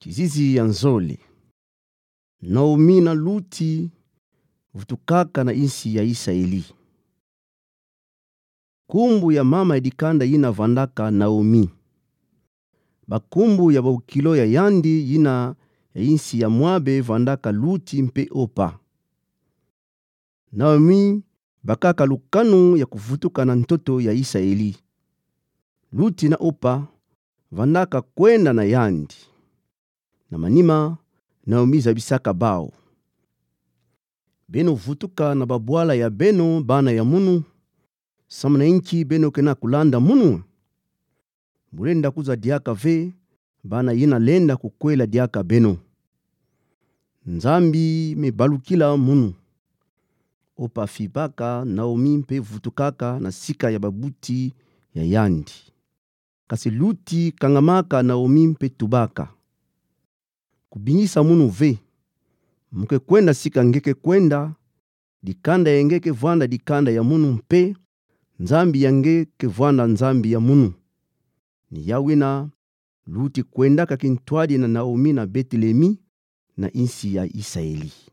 Kizizi ya nzoli. Naomi na Luti vutukaka na insi ya Israeli. Kumbu ya mama edikanda yina vandaka Naomi. Bakumbu ya baukilo ya yandi yina ya insi ya Moabe vandaka Luti mpe Opa. Naomi bakaka lukanu ya kuvutuka na ntoto ya Israeli. Luti na Opa vandaka kwenda na yandi. Na manima Naomi zabisaka bao. Beno vutuka na babwala ya beno bana ya munu. Samana inchi beno kena kulanda munu. Mulenda kuza diaka ve bana yina lenda kukwela diaka beno. Nzambi me balukila munu. Opa fibaka Naomi mpe vutukaka na sika ya babuti ya yandi. Kasi Luti kangamaka Naomi mpe tubaka. Kubinyisa munu ve. Mke kwenda sika ngeke kwenda. Dikanda ya ngeke vwanda dikanda ya munu mpe. Nzambi ya ngeke vwanda nzambi ya munu. Ni yawina Luti kwenda kakintwadi na Naomi na Betlemi na insi ya Israeli.